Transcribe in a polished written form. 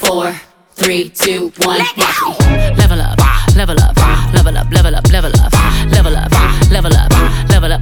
4, 3, 2, 1, watch me. Level up, level up, level up, level up, level up, level up, level up, level up,